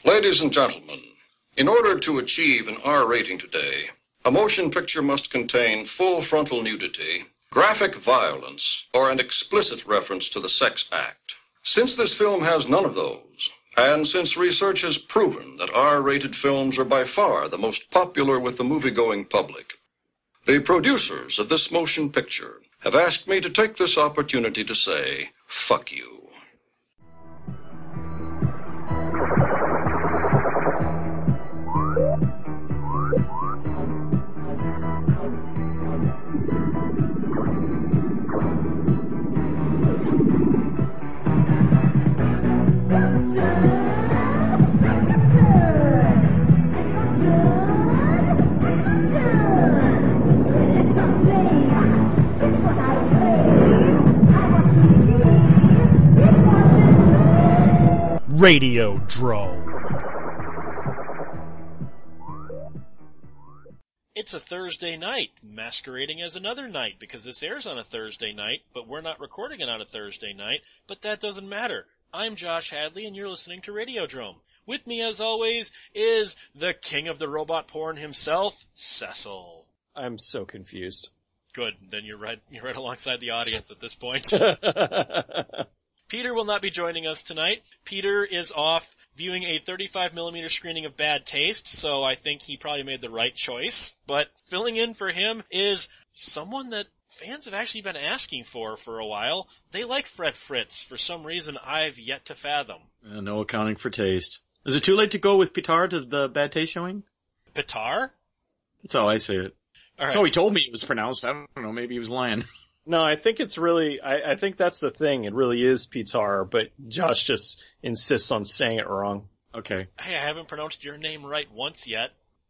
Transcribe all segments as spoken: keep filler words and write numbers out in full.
Ladies and gentlemen, in order to achieve an R rating today, a motion picture must contain full frontal nudity, graphic violence, or an explicit reference to the sex act. Since this film has none of those, and since research has proven that R-rated films are by far the most popular with the movie-going public, the producers of this motion picture have asked me to take this opportunity to say, fuck you. Radiodrome. It's a Thursday night, masquerading as another night, because this airs on a Thursday night, but we're not recording it on a Thursday night, but that doesn't matter. I'm Josh Hadley, and you're listening to Radiodrome. With me, as always, is the king of the robot porn himself, Cecil. I'm so confused. Good, then you're right, you're right alongside the audience at this point. Peter will not be joining us tonight. Peter is off viewing a thirty-five millimeter screening of Bad Taste, so I think he probably made the right choice. But filling in for him is someone that fans have actually been asking for for a while. They like Fred Fritz for some reason I've yet to fathom. Uh, no accounting for taste. Is it too late to go with Pitar to the Bad Taste showing? Pitar? That's how I say it. All right. So he told me it was pronounced. I don't know. Maybe he was lying. No, I think it's really, I, I think that's the thing. It really is Pitar, but Josh just insists on saying it wrong. Okay. Hey, I haven't pronounced your name right once yet.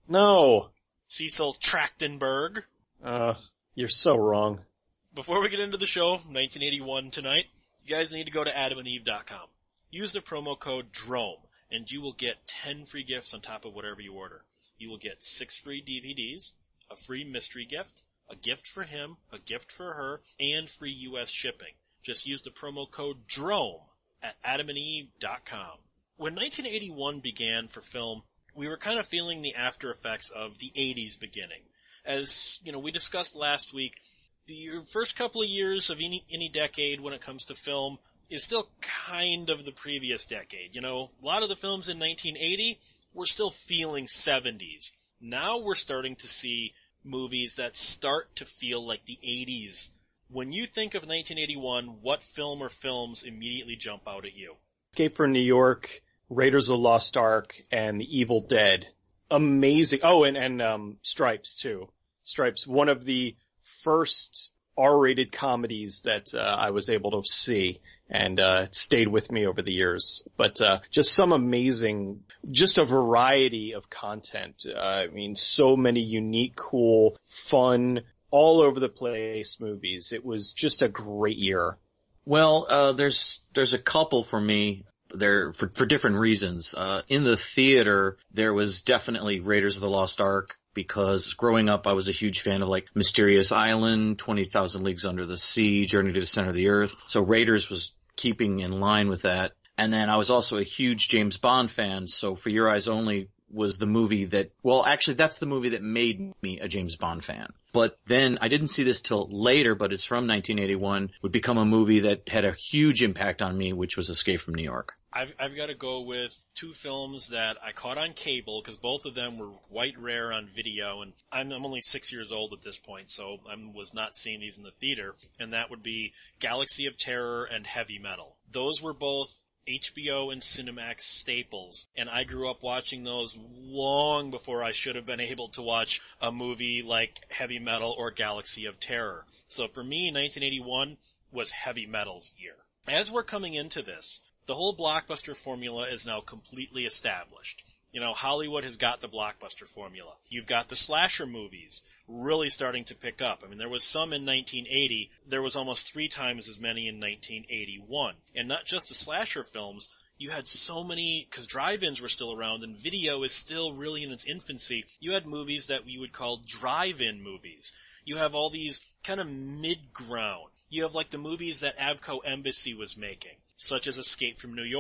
No. Cecil Trachtenberg. Uh, you're so wrong. Before we get into the show, nineteen eighty-one tonight, you guys need to go to adam and eve dot com. Use the promo code DROME, and you will get ten free gifts on top of whatever you order. You will get six free D V Ds, a free mystery gift, a gift for him, a gift for her, and free U S shipping. Just use the promo code DROME at adam and eve dot com. When nineteen eighty-one began for film, we were kind of feeling the after effects of the eighties beginning. As, you know, we discussed last week, the first couple of years of any, any decade when it comes to film is still kind of the previous decade. You know, a lot of the films in nineteen eighty were still feeling seventies. Now we're starting to see movies that start to feel like the eighties. When you think of nineteen eighty-one, what film or films immediately jump out at you? Escape from New York, Raiders of the Lost Ark, and The Evil Dead. Amazing. Oh, and, and um, Stripes, too. Stripes, one of the first R-rated comedies that uh, I was able to see, and uh, it stayed with me over the years. But uh, just some amazing, just a variety of content. Uh, I mean, so many unique, cool, fun, all over the place movies. It was just a great year. Well, uh, there's there's a couple for me. There for for different reasons. Uh, in the theater, there was definitely Raiders of the Lost Ark, because growing up I was a huge fan of like Mysterious Island, twenty thousand Leagues Under the Sea, Journey to the Center of the Earth. So Raiders was keeping in line with that. And then I was also a huge James Bond fan, so For Your Eyes Only was the movie that, well, actually that's the movie that made me a James Bond fan. But then I didn't see this till later, but it's from nineteen eighty-one, would become a movie that had a huge impact on me, which was Escape from New York. I've, I've got to go with two films that I caught on cable, because both of them were quite rare on video, and I'm, I'm only six years old at this point, so I was not seeing these in the theater, and that would be Galaxy of Terror and Heavy Metal. Those were both H B O and Cinemax staples, and I grew up watching those long before I should have been able to watch a movie like Heavy Metal or Galaxy of Terror. So for me, nineteen eighty-one was Heavy Metal's year. As we're coming into this, the whole blockbuster formula is now completely established. You know, Hollywood has got the blockbuster formula. You've got the slasher movies really starting to pick up. I mean, there was some in nineteen eighty. There was almost three times as many in nineteen eighty-one. And not just the slasher films. You had so many, because drive-ins were still around and video is still really in its infancy. You had movies that we would call drive-in movies. You have all these kind of mid-ground. You have like the movies that Avco Embassy was making, such as Escape from New York.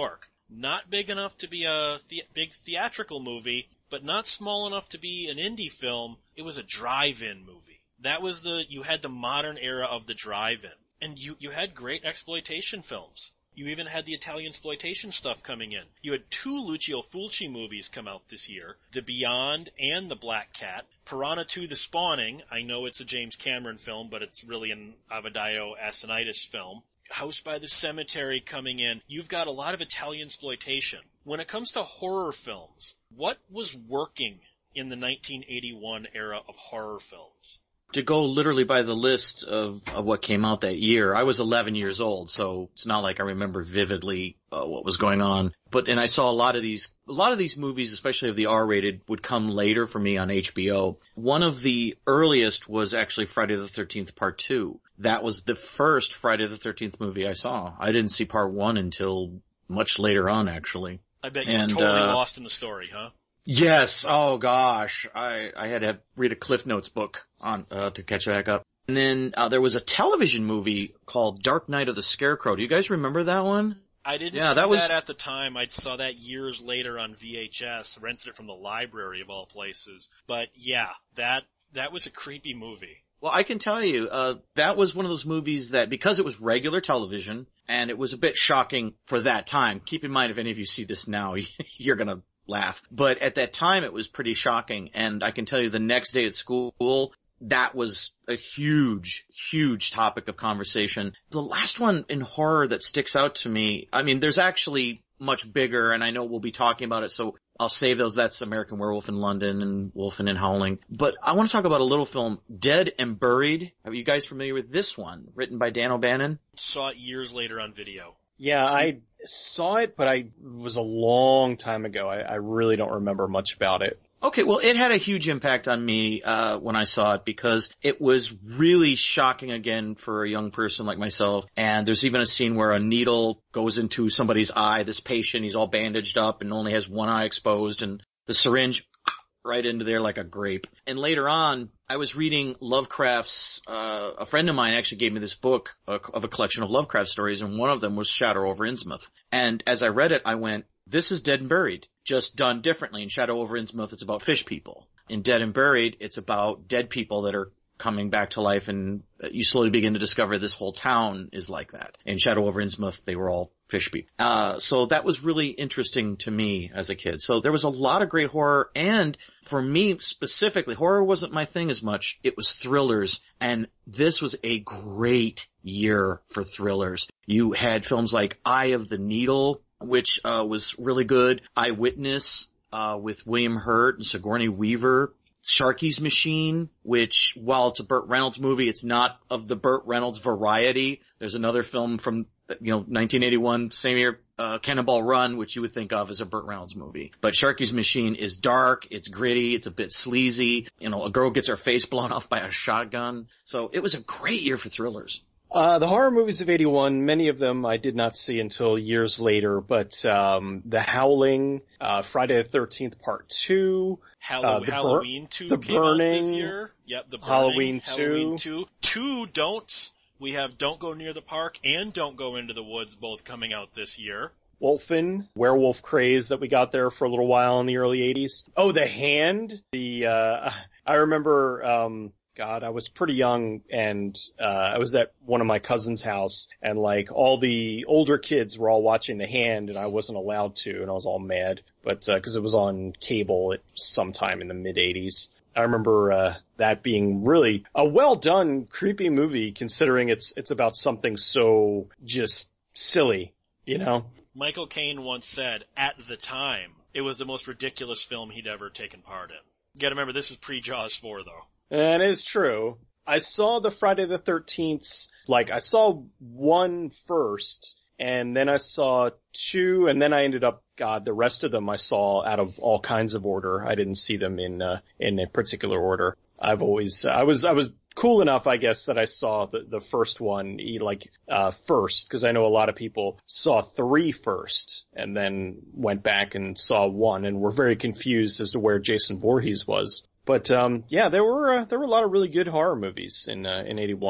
Not big enough to be a the- big theatrical movie, but not small enough to be an indie film. It was a drive-in movie. That was the, you had the modern era of the drive-in. And you, you had great exploitation films. You even had the Italian exploitation stuff coming in. You had two Lucio Fulci movies come out this year, The Beyond and The Black Cat. Piranha two, The Spawning. I know it's a James Cameron film, but it's really an Amadeo Asinitis film. House by the Cemetery coming in. You've got a lot of Italian exploitation. When it comes to horror films, what was working in the nineteen eighty-one era of horror films? To go literally by the list of, of what came out that year, I was eleven years old, so it's not like I remember vividly uh, what was going on. But, and I saw a lot of these, a lot of these movies, especially of the R-rated, would come later for me on H B O. One of the earliest was actually Friday the thirteenth Part two. That was the first Friday the thirteenth movie I saw. I didn't see Part one until much later on, actually. I bet you and, were totally uh, lost in the story, huh? Yes. Oh gosh. I, I had to read a Cliff Notes book on, uh, to catch back up. And then, uh, there was a television movie called Dark Night of the Scarecrow. Do you guys remember that one? I didn't Yeah, see that was- that at the time. I saw that years later on V H S, rented it from the library of all places. But yeah, that, that was a creepy movie. Well, I can tell you, uh, that was one of those movies that, because it was regular television, and it was a bit shocking for that time. Keep in mind, if any of you see this now, you're gonna laugh. But at that time, it was pretty shocking. And I can tell you, the next day at school, that was a huge, huge topic of conversation. The last one in horror that sticks out to me, I mean, there's actually much bigger, and I know we'll be talking about it, so I'll save those. That's American Werewolf in London and Wolfen and Howling. But I want to talk about a little film, Dead and Buried. Are you guys familiar with this one? Written by Dan O'Bannon? Saw it years later on video. Yeah, I saw it, but I it was a long time ago. I, I really don't remember much about it. Okay, well, it had a huge impact on me uh when I saw it, because it was really shocking again for a young person like myself. And there's even a scene where a needle goes into somebody's eye, this patient, he's all bandaged up and only has one eye exposed, and the syringe right into there like a grape. And later on, I was reading Lovecraft's, uh, a friend of mine actually gave me this book uh, of a collection of Lovecraft stories, and one of them was Shadow over Innsmouth. And as I read it, I went, this is Dead and Buried, just done differently. In Shadow over Innsmouth, it's about fish people. In Dead and Buried, it's about dead people that are coming back to life, and you slowly begin to discover this whole town is like that. In Shadow over Innsmouth, they were all fish people. Uh, so that was really interesting to me as a kid. So there was a lot of great horror, and for me specifically, horror wasn't my thing as much. It was thrillers, and this was a great year for thrillers. You had films like Eye of the Needle, which uh was really good. Eyewitness uh with William Hurt and Sigourney Weaver. Sharky's Machine, which, while it's a Burt Reynolds movie, it's not of the Burt Reynolds variety. There's another film from, you know, nineteen eighty-one, same year, uh, Cannonball Run, which you would think of as a Burt Reynolds movie. But Sharky's Machine is dark, it's gritty, it's a bit sleazy. You know, a girl gets her face blown off by a shotgun. So it was a great year for thrillers. Uh, the horror movies of eighty-one, many of them I did not see until years later, but, um, The Howling, uh, Friday the thirteenth Part two, Hallow- uh, the Halloween Bur- two the came out this Burning, year. Yep, the Burning, Halloween Halloween two. two. Two don'ts. We have Don't Go Near the Park and Don't Go Into the Woods both coming out this year. Wolfen, werewolf craze that we got there for a little while in the early eighties. Oh, The Hand, the, uh, I remember, um, God, I was pretty young, and uh I was at one of my cousin's house, and like all the older kids were all watching The Hand, and I wasn't allowed to, and I was all mad. But uh 'cause it was on cable at some time in the mid eighties. I remember uh that being really a well done, creepy movie, considering it's it's about something so just silly, you know? Michael Caine once said, at the time, it was the most ridiculous film he'd ever taken part in. You gotta remember, this is pre-Jaws four, though. That is true. I saw the Friday the thirteenth, like, I saw one first, and then I saw two, and then I ended up, God, the rest of them I saw out of all kinds of order. I didn't see them in, uh, in a particular order. I've always, I was, I was cool enough, I guess, that I saw the, the first one, like, uh, first, because I know a lot of people saw three first, and then went back and saw one, and were very confused as to where Jason Voorhees was. But, um, yeah, there were, uh, there were a lot of really good horror movies in, uh, in eighty-one.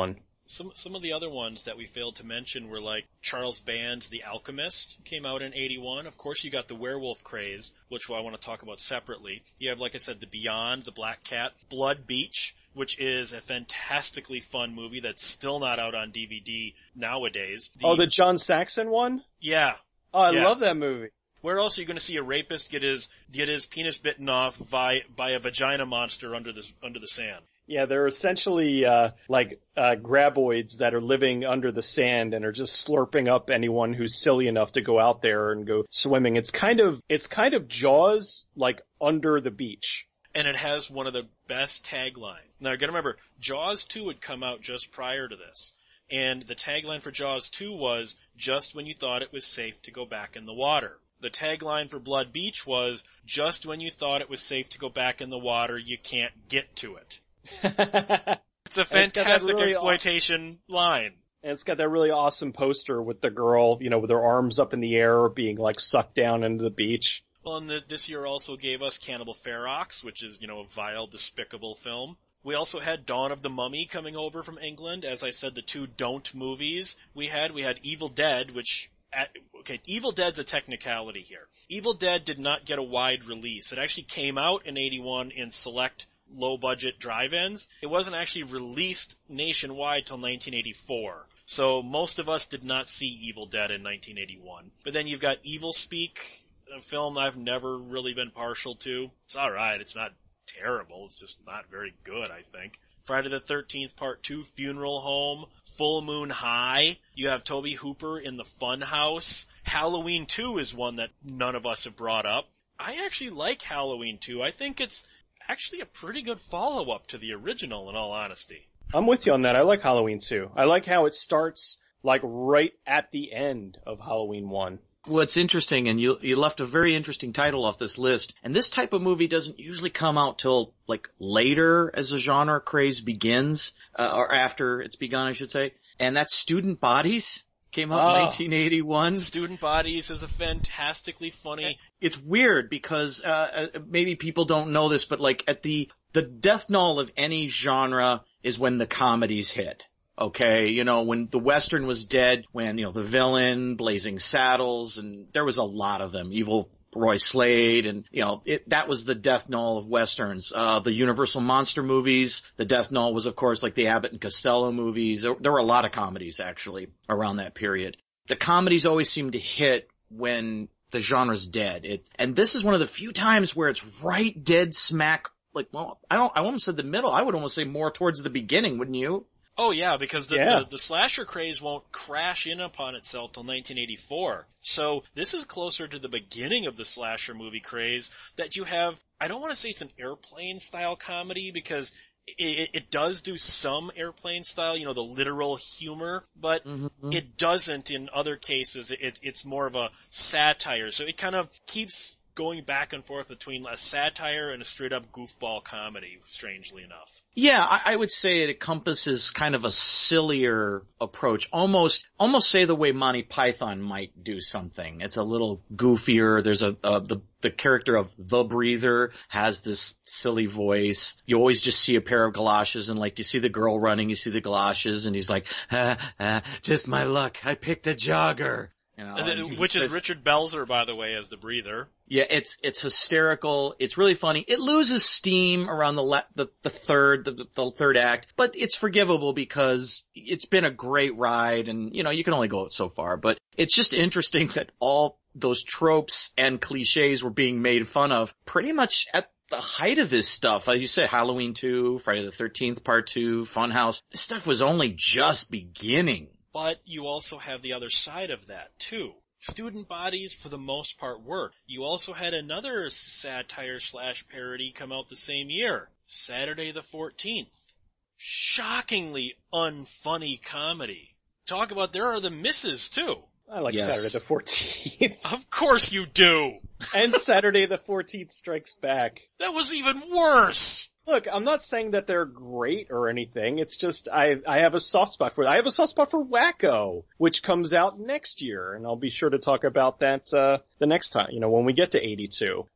Some some of the other ones that we failed to mention were like Charles Band's The Alchemist, came out in eighty-one. Of course, you got the werewolf craze, which I want to talk about separately. You have, like I said, The Beyond, The Black Cat, Blood Beach, which is a fantastically fun movie that's still not out on D V D nowadays. The, oh, the John Saxon one? Yeah. Oh, I yeah. love that movie. Where else are you going to see a rapist get his get his penis bitten off by by a vagina monster under the under the sand? Yeah, they're essentially uh like uh graboids that are living under the sand and are just slurping up anyone who's silly enough to go out there and go swimming. It's kind of it's kind of Jaws, like under the beach. And it has one of the best taglines. Now, you got to remember, Jaws two had come out just prior to this. And the tagline for Jaws two was, just when you thought it was safe to go back in the water. The tagline for Blood Beach was, just when you thought it was safe to go back in the water, you can't get to it. It's a fantastic really exploitation aw- line. And it's got that really awesome poster with the girl, you know, with her arms up in the air being like sucked down into the beach. Well, and the, this year also gave us Cannibal Ferox, which is, you know, a vile, despicable film. We also had Dawn of the Mummy coming over from England. As I said, the two don't movies we had. We had Evil Dead, which, at, okay, Evil Dead's a technicality here. Evil Dead did not get a wide release. It actually came out in eighty-one in select low-budget drive-ins. It wasn't actually released nationwide till nineteen eighty-four. So most of us did not see Evil Dead in nineteen eighty-one. But then you've got Evil Speak, a film I've never really been partial to. It's alright, it's not terrible, it's just not very good, I think. Friday the thirteenth Part two, Funeral Home, Full Moon High. You have Tobe Hooper in The Fun House. Halloween two is one that none of us have brought up. I actually like Halloween two. I think it's actually a pretty good follow-up to the original, in all honesty. I'm with you on that. I like Halloween two. I like how it starts like right at the end of Halloween one. What's interesting, and you you left a very interesting title off this list, and this type of movie doesn't usually come out till like later as the genre craze begins, uh, or after it's begun, I should say, and that's Student Bodies. Came out oh. in nineteen eighty-one. Student Bodies is a fantastically funny... It's weird because uh maybe people don't know this, but like at the the death knell of any genre is when the comedies hit. Okay, you know, when the Western was dead, when, you know, The Villain, Blazing Saddles, and there was a lot of them, Evil Roy Slade, and, you know, it, that was the death knell of Westerns. Uh, the Universal Monster movies, the death knell was, of course, like the Abbott and Costello movies. There, there were a lot of comedies, actually, around that period. The comedies always seem to hit when the genre's dead. It, and this is one of the few times where it's right dead smack, like, well, I don't, I almost said the middle. I would almost say more towards the beginning, wouldn't you? Oh yeah, because the, yeah. the the slasher craze won't crash in upon itself till nineteen eighty-four. So this is closer to the beginning of the slasher movie craze that you have. I don't want to say it's an Airplane style comedy because it, it does do some Airplane style, you know, the literal humor, but mm-hmm. it doesn't in other cases. It, it's more of a satire. So it kind of keeps going back and forth between a satire and a straight-up goofball comedy, strangely enough. Yeah, I, I would say it encompasses kind of a sillier approach, almost, almost say the way Monty Python might do something. It's a little goofier. There's a, uh, the, the character of the Breather has this silly voice. You always just see a pair of galoshes and like you see the girl running, you see the galoshes and he's like, ah, ah, just my luck. I picked a jogger. You know, Which is Richard Belzer, by the way, as the Breather. Yeah, it's it's hysterical. It's really funny. It loses steam around the le- the, the third the, the third act, but it's forgivable because it's been a great ride, and you know you can only go so far. But it's just interesting that all those tropes and cliches were being made fun of pretty much at the height of this stuff. As you said, Halloween two, Friday the thirteenth Part two, Funhouse. This stuff was only just beginning. But you also have the other side of that, too. Student Bodies, for the most part, work. You also had another satire slash parody come out the same year, Saturday the fourteenth. Shockingly unfunny comedy. Talk about there are the misses, too. I like Yes. Saturday the fourteenth. Of course you do! And Saturday the fourteenth Strikes Back. That was even worse! Look, I'm not saying that they're great or anything. It's just I I have a soft spot for it. I have a soft spot for Wacko, which comes out next year, and I'll be sure to talk about that uh the next time, you know, when we get to eighty-two.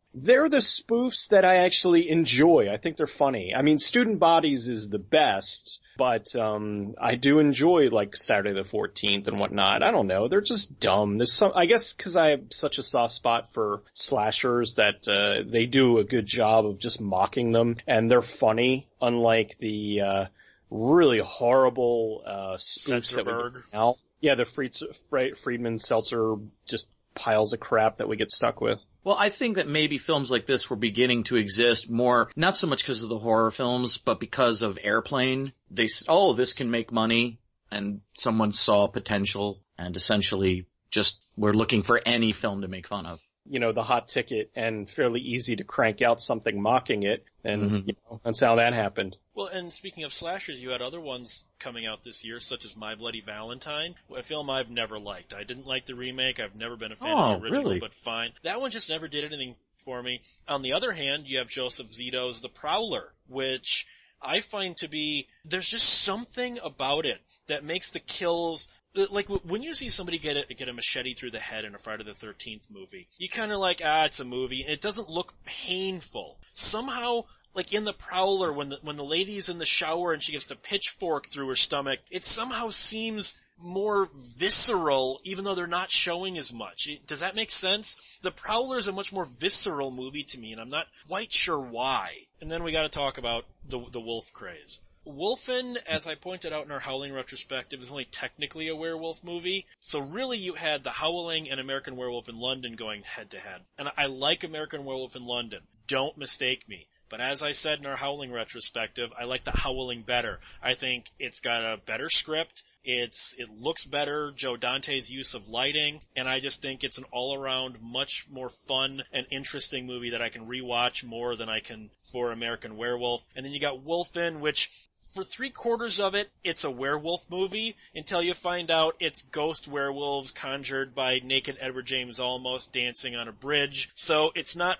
They're the spoofs that I actually enjoy. I think they're funny. I mean, Student Bodies is the best, but um I do enjoy like Saturday the fourteenth and whatnot. I don't know. They're just dumb. There's some, I guess because I have such a soft spot for slashers that uh they do a good job of just mocking them, and they're funny, unlike the uh really horrible uh spoofs that we get now. Yeah, the Fried, Friedman Seltzer just piles of crap that we get stuck with. Well, I think that maybe films like this were beginning to exist more, not so much because of the horror films, but because of Airplane. They, oh, this can make money, and someone saw potential, and essentially just were looking for any film to make fun of. You know, the hot ticket and fairly easy to crank out something mocking it, and mm-hmm. you know, that's how that happened. Well, and speaking of slashers, you had other ones coming out this year, such as My Bloody Valentine, a film I've never liked. I didn't like the remake. I've never been a fan oh, of the original, really? But fine. That one just never did anything for me. On the other hand, you have Joseph Zito's The Prowler, which I find to be, there's just something about it that makes the kills, like when you see somebody get a, get a machete through the head in a Friday the thirteenth movie, you kind of like, ah, it's a movie, and it doesn't look painful. Somehow, like in The Prowler, when the, when the lady's in the shower and she gets the pitchfork through her stomach, it somehow seems more visceral, even though they're not showing as much. Does that make sense? The Prowler is a much more visceral movie to me, and I'm not quite sure why. And then we gotta talk about the, the wolf craze. Wolfen, as I pointed out in our Howling retrospective, is only technically a werewolf movie. So really you had The Howling and American Werewolf in London going head to head. And I like American Werewolf in London. Don't mistake me. But as I said in our Howling retrospective, I like The Howling better. I think it's got a better script. It's, it looks better, Joe Dante's use of lighting, and I just think it's an all-around much more fun and interesting movie that I can rewatch more than I can for American Werewolf. And then you got Wolfen, which for three quarters of it, it's a werewolf movie until you find out it's ghost werewolves conjured by naked Edward James Olmos dancing on a bridge. So it's not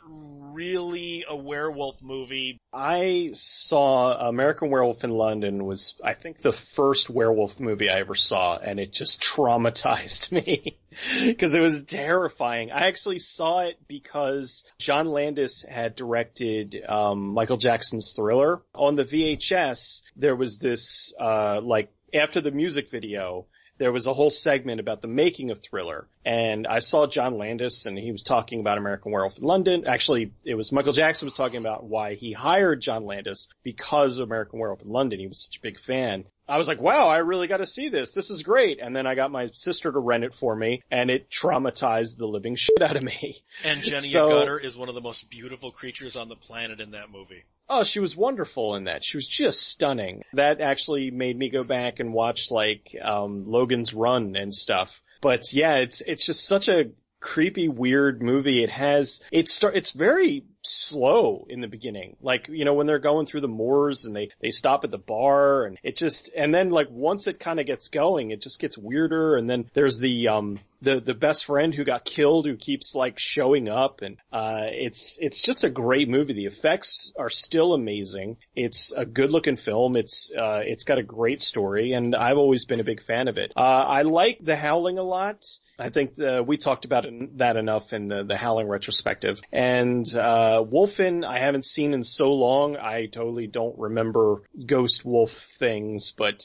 really a werewolf movie. I saw American Werewolf in London was, I think, the first werewolf movie I ever saw, and it just traumatized me because it was terrifying. I actually saw it because John Landis had directed um Michael Jackson's Thriller. On the V H S, there was this, uh like, after the music video, there was a whole segment about the making of Thriller. And I saw John Landis, and he was talking about American Werewolf in London. Actually, it was Michael Jackson was talking about why he hired John Landis because of American Werewolf in London. He was such a big fan. I was like, wow, I really got to see this. This is great. And then I got my sister to rent it for me, and it traumatized the living shit out of me. And Jenny so, Gutter is one of the most beautiful creatures on the planet in that movie. Oh, she was wonderful in that. She was just stunning. That actually made me go back and watch, like, um Logan's Run and stuff. But yeah, it's it's just such a creepy, weird movie. It has, it start, it's very slow in the beginning. Like, you know, when they're going through the moors and they, they stop at the bar, and it just, and then like once it kind of gets going, it just gets weirder. And then there's the, um, the, the best friend who got killed who keeps like showing up, and, uh, it's, it's just a great movie. The effects are still amazing. It's a good looking film. It's, uh, it's got a great story, and I've always been a big fan of it. Uh, I like The Howling a lot. I think uh, we talked about it, that enough in the, the Howling retrospective. And uh Wolfen I haven't seen in so long, I totally don't remember ghost wolf things, but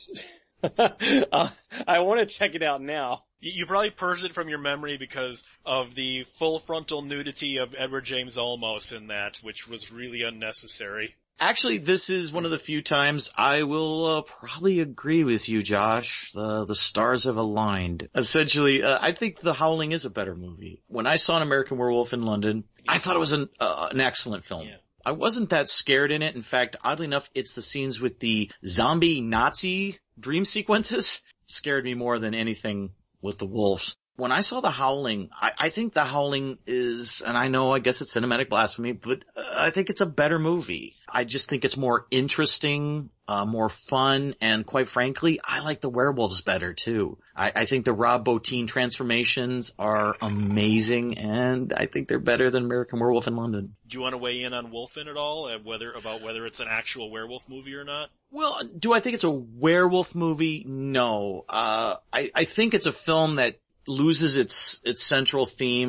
uh, I want to check it out now. You probably purged it from your memory because of the full frontal nudity of Edward James Olmos in that, which was really unnecessary. Actually, this is one of the few times I will uh, probably agree with you, Josh. The the stars have aligned. Essentially, uh, I think The Howling is a better movie. When I saw An American Werewolf in London, I thought it was an uh, an excellent film. Yeah. I wasn't that scared in it. In fact, oddly enough, it's the scenes with the zombie Nazi dream sequences scared me more than anything with the wolves. When I saw The Howling, I, I think The Howling is, and I know I guess it's cinematic blasphemy, but uh, I think it's a better movie. I just think it's more interesting, uh, more fun, and quite frankly, I like the werewolves better too. I, I think the Rob Bottin transformations are amazing, and I think they're better than American Werewolf in London. Do you want to weigh in on Wolfen at all, uh, whether about whether it's an actual werewolf movie or not? Well, do I think it's a werewolf movie? No. Uh, I, I think it's a film that loses its its central theme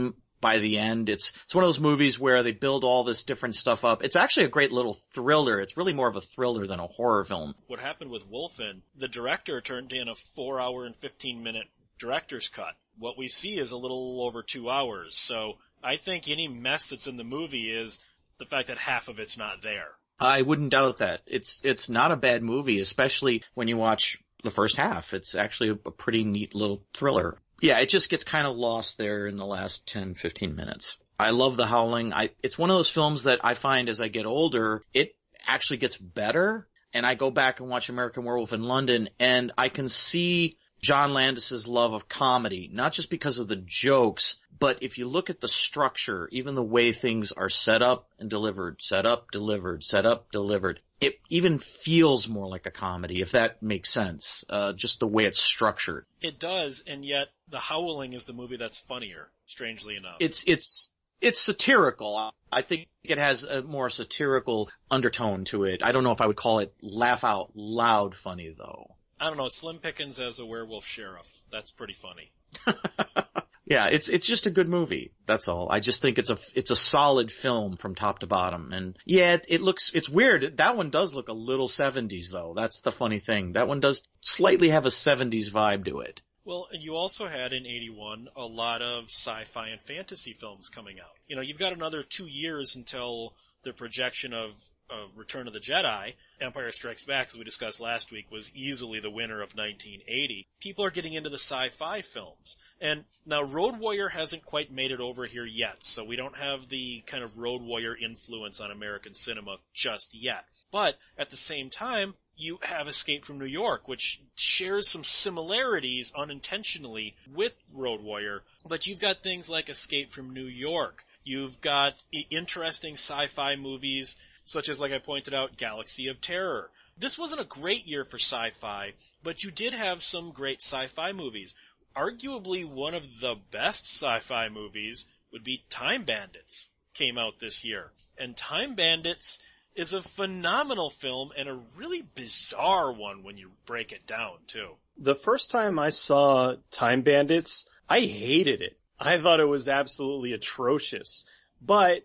by the end. It's, it's one of those movies where they build all this different stuff up. It's actually a great little thriller. It's really more of a thriller than a horror film. What happened with Wolfen, the director turned in a four hour and fifteen minute director's cut. What we see is a little over two hours. So I think any mess that's in the movie is the fact that half of it's not there. I wouldn't doubt that. It's, it's not a bad movie, especially when you watch the first half. It's actually a pretty neat little thriller. Yeah, it just gets kind of lost there in the last ten, fifteen minutes. I love The Howling. I, it's one of those films that I find as I get older, it actually gets better. And I go back and watch American Werewolf in London, and I can see John Landis's love of comedy, not just because of the jokes, but if you look at the structure, even the way things are set up and delivered, set up, delivered, set up, delivered, it even feels more like a comedy, if that makes sense, uh, just the way it's structured. It does, and yet The Howling is the movie that's funnier, strangely enough. It's, it's, it's satirical. I think it has a more satirical undertone to it. I don't know if I would call it laugh out loud funny, though. I don't know, Slim Pickens as a werewolf sheriff. That's pretty funny. Yeah, it's it's just a good movie. That's all. I just think it's a it's a solid film from top to bottom. And yeah, it, it looks it's weird. That one does look a little seventies though. That's the funny thing. That one does slightly have a seventies vibe to it. Well, and you also had in eighty-one a lot of sci-fi and fantasy films coming out. You know, you've got another two years until the projection of of Return of the Jedi. Empire Strikes Back, as we discussed last week, was easily the winner of nineteen eighty. People are getting into the sci-fi films. And now Road Warrior hasn't quite made it over here yet, so we don't have the kind of Road Warrior influence on American cinema just yet. But at the same time, you have Escape from New York, which shares some similarities unintentionally with Road Warrior. But you've got things like Escape from New York. You've got interesting sci-fi movies such as, like I pointed out, Galaxy of Terror. This wasn't a great year for sci-fi, but you did have some great sci-fi movies. Arguably one of the best sci-fi movies would be Time Bandits, came out this year. And Time Bandits is a phenomenal film and a really bizarre one when you break it down, too. The first time I saw Time Bandits, I hated it. I thought it was absolutely atrocious. But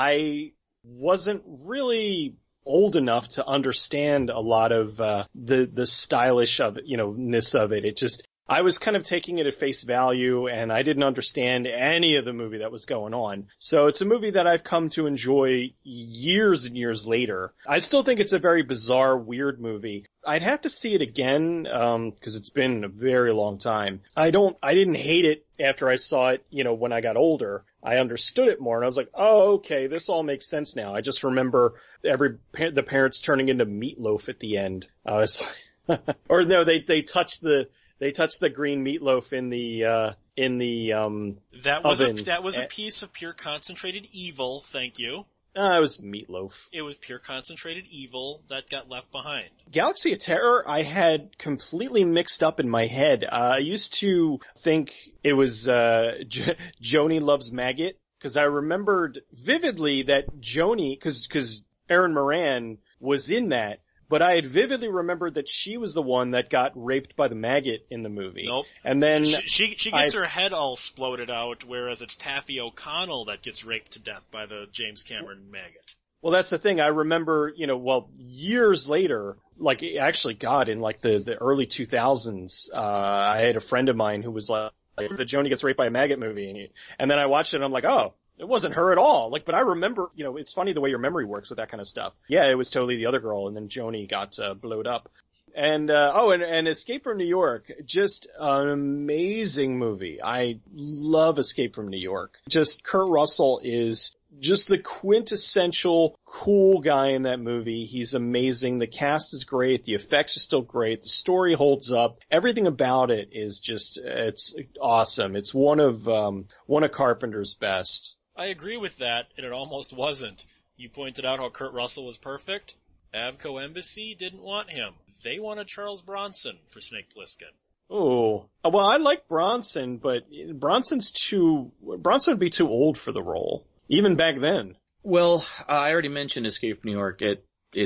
I wasn't really old enough to understand a lot of uh, the the stylish of it, you know, ness of it. It just I was kind of taking it at face value, and I didn't understand any of the movie that was going on. So it's a movie that I've come to enjoy years and years later. I still think it's a very bizarre, weird movie. I'd have to see it again, um, cause it's been a very long time. I don't, I didn't hate it after I saw it, you know, when I got older. I understood it more, and I was like, oh, okay, this all makes sense now. I just remember every, the parents turning into meatloaf at the end. I was like, or no, they, they touched the, They touched the green meatloaf in the uh in the um that was oven. A, that was a piece of pure concentrated evil. Thank you. Uh, it was meatloaf. It was pure concentrated evil that got left behind. Galaxy of Terror, I had completely mixed up in my head. Uh, I used to think it was uh J- Joni Loves Maggot, because I remembered vividly that Joni, because because Erin Moran was in that. But I had vividly remembered that she was the one that got raped by the maggot in the movie. Nope. And then she she, she gets I, her head all exploded out, whereas it's Taffy O'Connell that gets raped to death by the James Cameron maggot. Well, that's the thing. I remember, you know, well, years later, like actually, God, in like the the early two thousands, uh, I had a friend of mine who was like, like the Joni gets raped by a maggot movie, and, he, and then I watched it, and I'm like, oh. It wasn't her at all. Like, but I remember, you know, it's funny the way your memory works with that kind of stuff. Yeah, it was totally the other girl, and then Joni got uh, blowed up. And, uh, oh, and, and Escape from New York, just an amazing movie. I love Escape from New York. Just Kurt Russell is just the quintessential cool guy in that movie. He's amazing. The cast is great. The effects are still great. The story holds up. Everything about it is just, it's awesome. It's one of, um, one of Carpenter's best. I agree with that, and it almost wasn't. You pointed out how Kurt Russell was perfect. Avco Embassy didn't want him. They wanted Charles Bronson for Snake Plissken. Oh, well, I like Bronson, but Bronson's too, Bronson would be too old for the role, even back then. Well, uh, I already mentioned Escape from New York. It, it's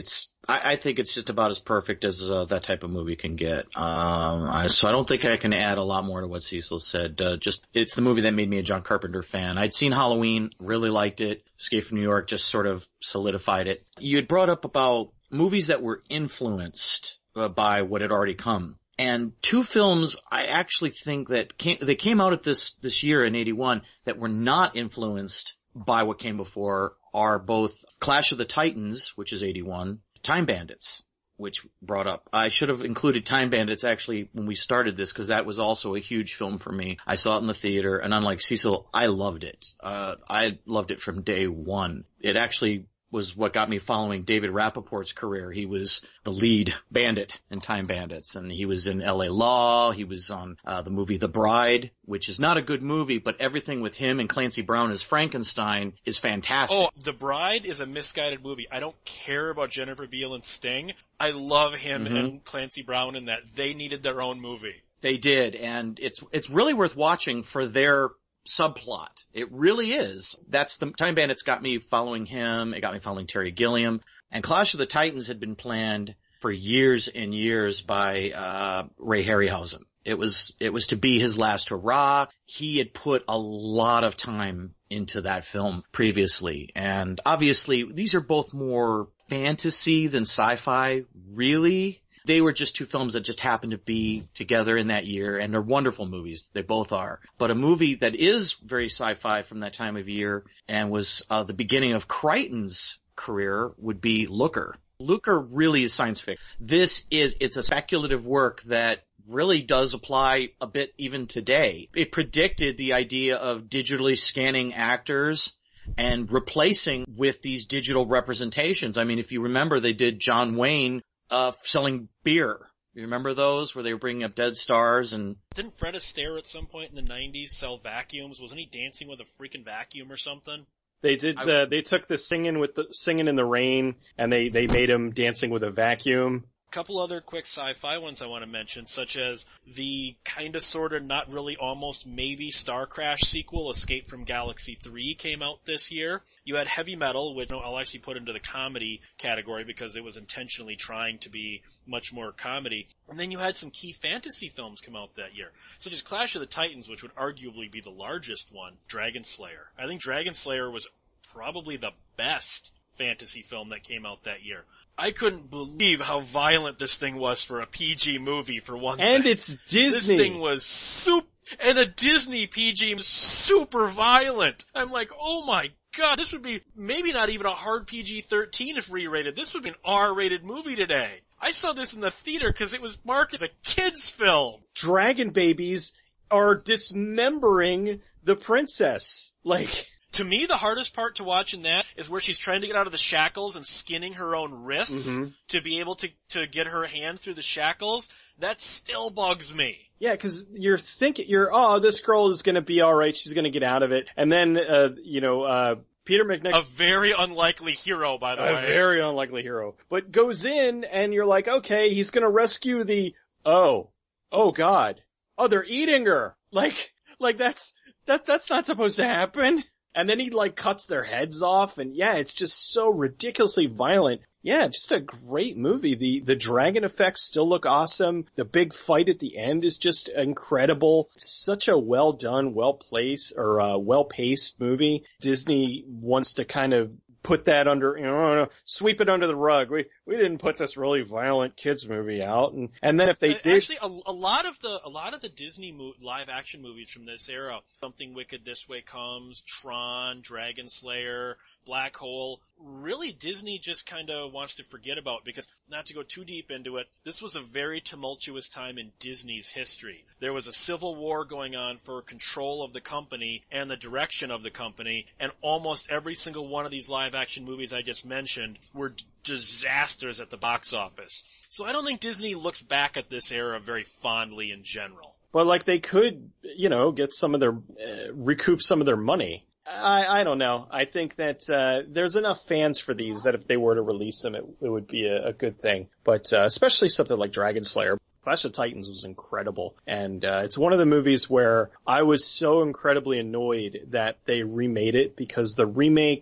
I, I think it's just about as perfect as uh, that type of movie can get. Um, I, so I don't think I can add a lot more to what Cecil said. Uh, just it's the movie that made me a John Carpenter fan. I'd seen Halloween, really liked it. Escape from New York just sort of solidified it. You had brought up about movies that were influenced uh, by what had already come. And two films I actually think that came, they came out at this, this year in eighty-one that were not influenced by what came before are both Clash of the Titans, which is eighty-one, Time Bandits, which brought up. I should have included Time Bandits actually when we started this because that was also a huge film for me. I saw it in the theater and unlike Cecil, I loved it. Uh, I loved it from day one. It actually was what got me following David Rappaport's career. He was the lead bandit in Time Bandits, and he was in L A Law. He was on uh, the movie The Bride, which is not a good movie, but everything with him and Clancy Brown as Frankenstein is fantastic. Oh, The Bride is a misguided movie. I don't care about Jennifer Beal and Sting. I love him mm-hmm. and Clancy Brown in that. They needed their own movie. They did, and it's it's really worth watching for their subplot. It really is. That's the Time Bandits got me following him. It got me following Terry Gilliam. And Clash of the Titans had been planned for years and years by uh Ray Harryhausen. It was it was to be his last hurrah. He had put a lot of time into that film previously. And obviously these are both more fantasy than sci-fi, really. They were just two films that just happened to be together in that year, and they're wonderful movies. They both are. But a movie that is very sci-fi from that time of year and was uh, the beginning of Crichton's career would be Looker. Looker really is science fiction. This is, it's a speculative work that really does apply a bit even today. It predicted the idea of digitally scanning actors and replacing with these digital representations. I mean, if you remember, they did John Wayne Uh, selling beer. You remember those where they were bringing up dead stars and... Didn't Fred Astaire at some point in the nineties sell vacuums? Wasn't he dancing with a freaking vacuum or something? They did, uh, they took the singing with the, singing in the rain and they, they made him dancing with a vacuum. A couple other quick sci-fi ones I want to mention, such as the kinda sorta not really almost maybe Star Crash sequel, Escape from Galaxy three, came out this year. You had Heavy Metal, which I'll actually put into the comedy category because it was intentionally trying to be much more comedy. And then you had some key fantasy films come out that year, such as Clash of the Titans, which would arguably be the largest one, Dragon Slayer. I think Dragon Slayer was probably the best fantasy film that came out that year. I couldn't believe how violent this thing was for a P G movie, for one and thing. And it's Disney. This thing was super, and a Disney P G was super violent. I'm like, oh my god, this would be maybe not even a hard P G thirteen if re-rated. This would be an R-rated movie today. I saw this in the theater because it was marketed as a kid's film. Dragon babies are dismembering the princess. Like... To me, the hardest part to watch in that is where she's trying to get out of the shackles and skinning her own wrists mm-hmm. to be able to, to get her hand through the shackles. That still bugs me. Yeah, because you're thinking, you're, oh, this girl is going to be all right. She's going to get out of it. And then, uh, you know, uh, Peter McNichol. A very unlikely hero, by the a way. A very unlikely hero. But goes in and you're like, okay, he's going to rescue the, oh, oh God. Oh, they're eating her. Like, like that's, that, that's not supposed to happen. And then he like cuts their heads off and yeah, it's just so ridiculously violent. Yeah, just a great movie. The, the dragon effects still look awesome. The big fight at the end is just incredible. It's such a well done, well placed or uh, well paced movie. Disney wants to kind of put that under, you know, sweep it under the rug. We, we didn't put this really violent kids movie out. And, and then if they did. Actually, a, a lot of the, a lot of the Disney mo- live action movies from this era, Something Wicked This Way Comes, Tron, Dragon Slayer, Black Hole, really Disney just kind of wants to forget about because, not to go too deep into it, this was a very tumultuous time in Disney's history. There was a civil war going on for control of the company and the direction of the company, and almost every single one of these live action movies I just mentioned were disasters at the box office. So I don't think Disney looks back at this era very fondly in general. But like they could, you know, get some of their, uh, recoup some of their money. I, I don't know. I think that, uh, there's enough fans for these that if they were to release them, it, it would be a, a good thing. But, uh, especially something like Dragon Slayer. Clash of Titans was incredible. And, uh, it's one of the movies where I was so incredibly annoyed that they remade it because the remake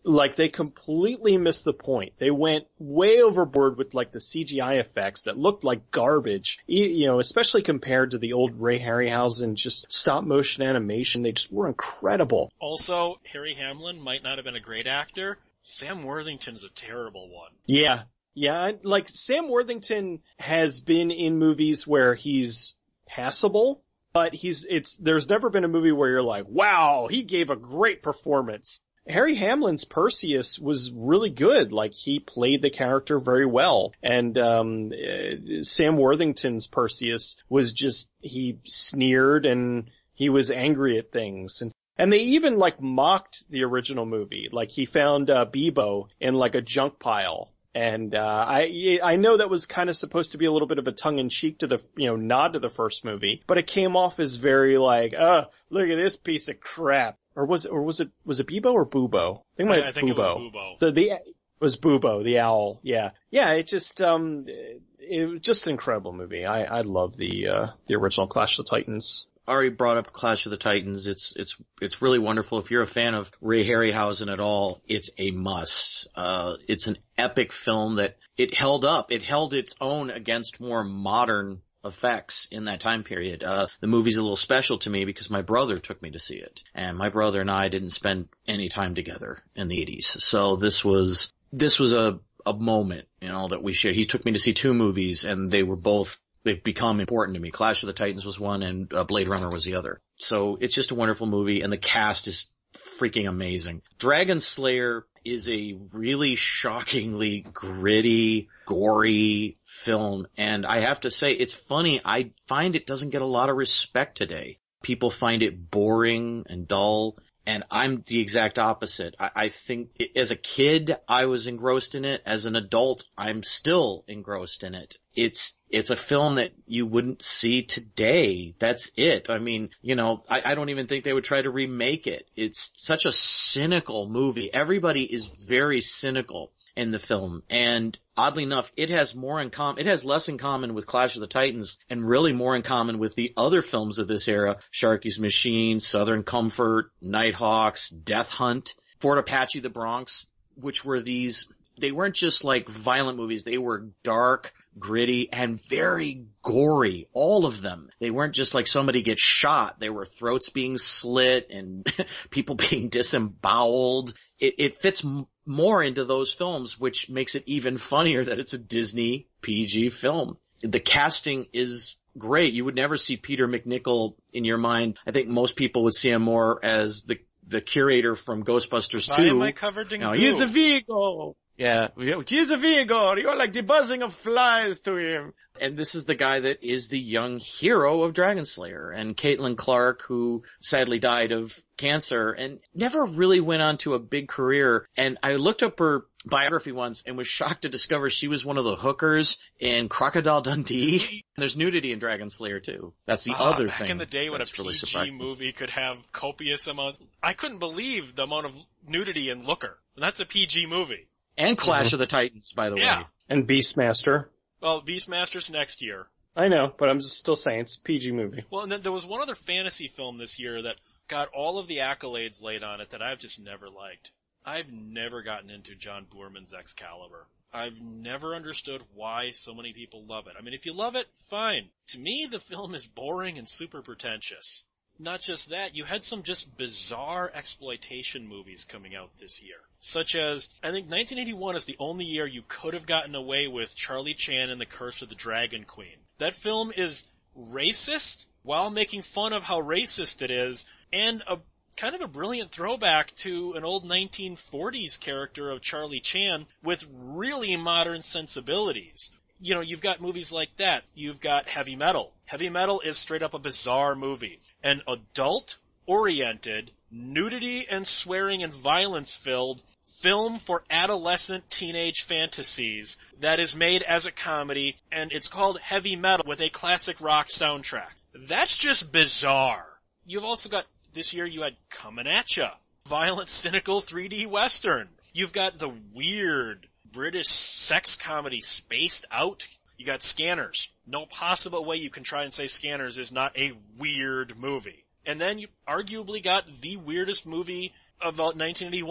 like they completely missed the point. They went way overboard with like the C G I effects that looked like garbage, you know, especially compared to the old Ray Harryhausen just stop motion animation. They just were incredible. Also, Harry Hamlin might not have been a great actor. Sam Worthington's a terrible one. Yeah. Yeah. Like Sam Worthington has been in movies where he's passable, but he's, it's, there's never been a movie where you're like, wow, he gave a great performance. Harry Hamlin's Perseus was really good. Like, he played the character very well. And, um, uh, Sam Worthington's Perseus was just, he sneered and he was angry at things. And, and they even, like, mocked the original movie. Like, he found, uh, Bebo in, like, a junk pile. And, uh, I, I know that was kind of supposed to be a little bit of a tongue-in-cheek to the, you know, nod to the first movie, but it came off as very like, uh, look at this piece of crap. Or was it, or was it, was it Bebo or Bubo? I think, I, I think it was Bubo. The, the, it was Bubo, the owl. Yeah. Yeah, it just, um, it, it was just an incredible movie. I, I love the, uh, the original Clash of the Titans. Ari brought up Clash of the Titans. It's, it's, it's really wonderful. If you're a fan of Ray Harryhausen at all, it's a must. Uh, it's an epic film that it held up. It held its own against more modern effects in that time period. Uh, the movie's a little special to me because my brother took me to see it. And my brother and I didn't spend any time together in the eighties. So this was, this was a, a moment, you know, that we shared. He took me to see two movies and they were both, they've become important to me. Clash of the Titans was one and uh, Blade Runner was the other. So it's just a wonderful movie and the cast is freaking amazing. Dragon Slayer is a really shockingly gritty, gory film. And I have to say, it's funny. I find it doesn't get a lot of respect today. People find it boring and dull. And I'm the exact opposite. I, I think it, as a kid, I was engrossed in it. As an adult, I'm still engrossed in it. It's, it's a film that you wouldn't see today. That's it. I mean, you know, I, I don't even think they would try to remake it. It's such a cynical movie. Everybody is very cynical in the film. And oddly enough, it has more in common, it has less in common with Clash of the Titans and really more in common with the other films of this era, Sharky's Machine, Southern Comfort, Nighthawks, Death Hunt, Fort Apache, The Bronx, which were these, they weren't just like violent movies, they were dark, gritty, and very gory, all of them. They weren't just like somebody gets shot, they were throats being slit and people being disemboweled. It, it fits m- more into those films, which makes it even funnier that it's a Disney P G film. The casting is great. You would never see Peter MacNicol in your mind. I think most people would see him more as the the curator from Ghostbusters two. Why am I covered in no, goo? He's a Vigo. Yeah, he's a Vigo. You're like the buzzing of flies to him. And this is the guy that is the young hero of Dragon Slayer. And Caitlin Clark, who sadly died of cancer and never really went on to a big career. And I looked up her biography once and was shocked to discover she was one of the hookers in Crocodile Dundee. There's nudity in Dragon Slayer too. That's the oh, other back thing. Back in the day when a really P G surprising. movie could have copious amounts. I couldn't believe the amount of nudity in Looker. And that's a P G movie. And Clash Mm-hmm. of the Titans, by the Yeah. way. And Beastmaster. Well, Beastmaster's next year. I know, but I'm just still saying it's a P G movie. Well, and then there was one other fantasy film this year that got all of the accolades laid on it that I've just never liked. I've never gotten into John Boorman's Excalibur. I've never understood why so many people love it. I mean, if you love it, fine. To me, the film is boring and super pretentious. Not just that, you had some just bizarre exploitation movies coming out this year. Such as, I think nineteen eighty-one is the only year you could have gotten away with Charlie Chan and the Curse of the Dragon Queen. That film is racist, while making fun of how racist it is, and a kind of a brilliant throwback to an old nineteen forties character of Charlie Chan with really modern sensibilities. You know, you've got movies like that. You've got Heavy Metal. Heavy Metal is straight up a bizarre movie. An adult-oriented, nudity and swearing and violence-filled film for adolescent teenage fantasies that is made as a comedy, and it's called Heavy Metal with a classic rock soundtrack. That's just bizarre. You've also got, this year you had Comin' At Ya, violent, cynical three D Western. You've got the weird British sex comedy Spaced Out. You got Scanners. No possible way you can try and say Scanners is not a weird movie. And then you arguably got the weirdest movie of nineteen eighty-one,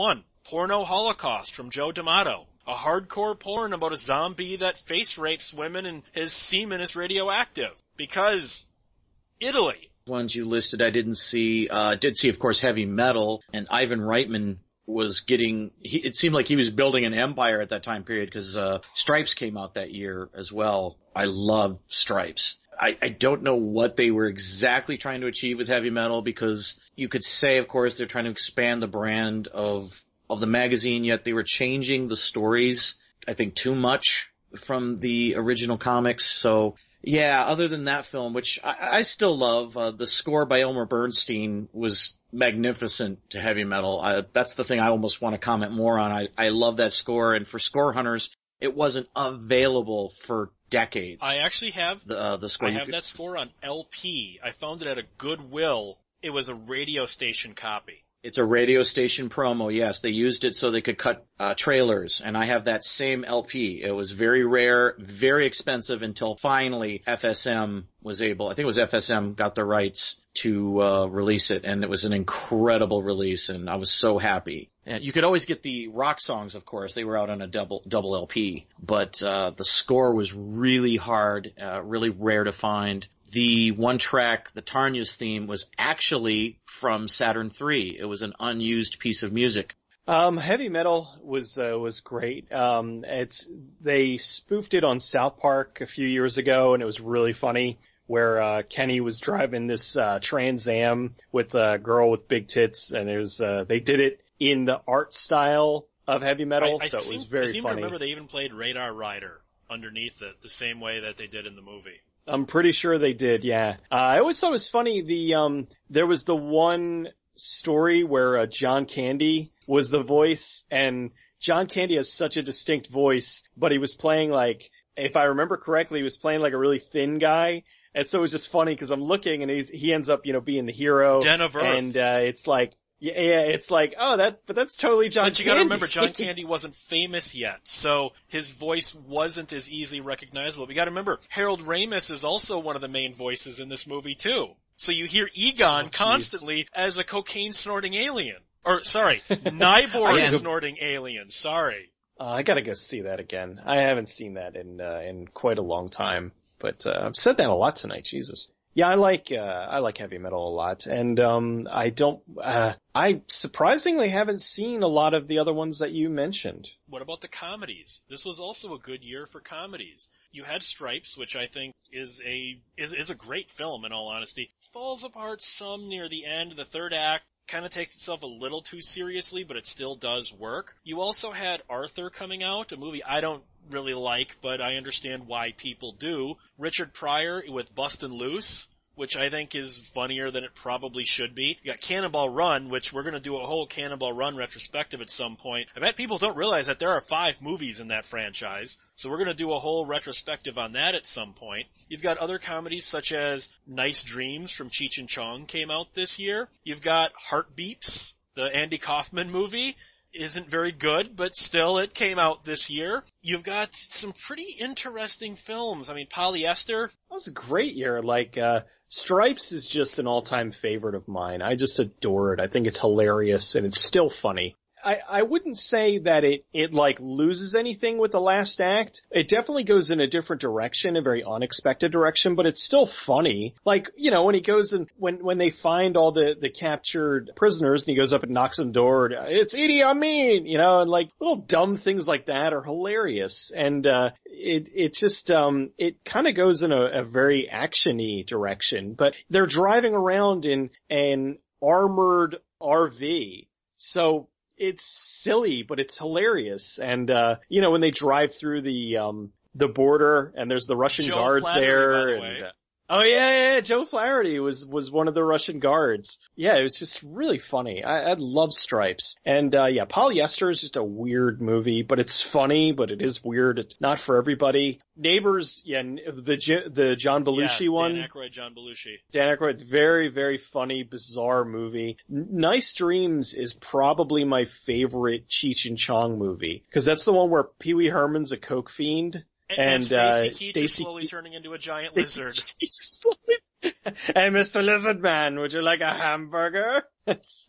Porno Holocaust from Joe D'Amato. A hardcore porn about a zombie that face rapes women and his semen is radioactive. Because Italy. Ones you listed I didn't see. Uh, did see, of course, Heavy Metal, and Ivan Reitman was getting, he, it seemed like he was building an empire at that time period because uh, Stripes came out that year as well. I loved Stripes. I, I don't know what they were exactly trying to achieve with Heavy Metal, because you could say, of course, they're trying to expand the brand of of the magazine, yet they were changing the stories, I think, too much from the original comics. So, yeah, other than that film, which I, I still love, uh, the score by Elmer Bernstein was magnificent to Heavy Metal. I, that's the thing I almost want to comment more on. I, I love that score, and for Score Hunters, it wasn't available for decades. I actually have the, uh, the score. I have could, that score on L P. I found it at a Goodwill. It was a radio station copy. It's a radio station promo, yes. They used it so they could cut uh, trailers, and I have that same L P. It was very rare, very expensive, until finally F S M was able, I think it was F S M, got the rights to uh release it, and it was an incredible release, and I was so happy. And you could always get the rock songs, of course. They were out on a double double L P, but uh the score was really hard, uh really rare to find. The one track, the Tarnia's theme, was actually from Saturn three. It was an unused piece of music. Um, Heavy Metal was, uh, was great. Um, it's, they spoofed it on South Park a few years ago, and it was really funny, where, uh, Kenny was driving this, uh, Trans Am with a girl with big tits, and it was, uh, they did it in the art style of Heavy Metal, I, I so seem, it was very I seem funny. to remember they even played Radar Rider underneath it, the same way that they did in the movie. I'm pretty sure they did, yeah. Uh, I always thought it was funny, the, um, there was the one story where, uh, John Candy was the voice, and John Candy has such a distinct voice, but he was playing like, if I remember correctly, he was playing like a really thin guy, and so it was just funny because I'm looking and he's, he ends up, you know, being the hero. Den of Earth. And, uh, it's like, yeah, yeah, it's like, oh, that, but that's totally John Candy. But you gotta remember, John Candy wasn't famous yet, so his voice wasn't as easily recognizable. You gotta remember, Harold Ramis is also one of the main voices in this movie too. So you hear Egon oh, constantly as a cocaine-snorting alien. Or, sorry, Nyborg-snorting alien, sorry. Uh, I gotta go see that again. I haven't seen that in, uh, in quite a long time. But, uh, I've said that a lot tonight, Jesus. Yeah, I like, uh, I like Heavy Metal a lot, and, um, I don't, uh, I surprisingly haven't seen a lot of the other ones that you mentioned. What about the comedies? This was also a good year for comedies. You had Stripes, which I think is a, is, is a great film in all honesty. Falls apart some near the end. The third act kind of takes itself a little too seriously, but it still does work. You also had Arthur coming out, a movie I don't really like, but I understand why people do. Richard Pryor with Bustin' Loose, which I think is funnier than it probably should be. You got Cannonball Run, which we're going to do a whole Cannonball Run retrospective at some point. I bet people don't realize that there are five movies in that franchise, so we're going to do a whole retrospective on that at some point. You've got other comedies such as Nice Dreams from Cheech and Chong came out this year. You've got Heartbeats, the Andy Kaufman movie. Isn't very good, but still it came out this year. You've got some pretty interesting films. I mean, Polyester. That was a great year. Like, uh, Stripes is just an all-time favorite of mine. I just adore it. I think it's hilarious, and it's still funny. I, I wouldn't say that it, it like loses anything with the last act. It definitely goes in a different direction, a very unexpected direction, but it's still funny. Like, you know, when he goes and when, when they find all the, the captured prisoners and he goes up and knocks on the door, it's Idi Amin, you know, and like little dumb things like that are hilarious. And, uh, it, it just, um, it kind of goes in a, a very action-y direction, but they're driving around in an armored R V. So, it's silly, but it's hilarious. And, uh, you know, when they drive through the, um, the border and there's the Russian Joe guards Flaherty, there. by the and, way. uh, oh yeah, yeah, Joe Flaherty was, was one of the Russian guards. Yeah, it was just really funny. I, I love Stripes. And, uh, yeah, Polyester is just a weird movie, but it's funny, but it is weird. It's not for everybody. Neighbors, yeah, the, the John Belushi yeah, one. Dan Aykroyd, John Belushi. Dan Aykroyd, very, very funny, bizarre movie. N- Nice Dreams is probably my favorite Cheech and Chong movie. Cause that's the one where Pee Wee Herman's a coke fiend. And, And, and Stacy uh, Keach Stacy is slowly Ke- turning into a giant lizard. Hey, Mister Lizard Man, would you like a hamburger? It's so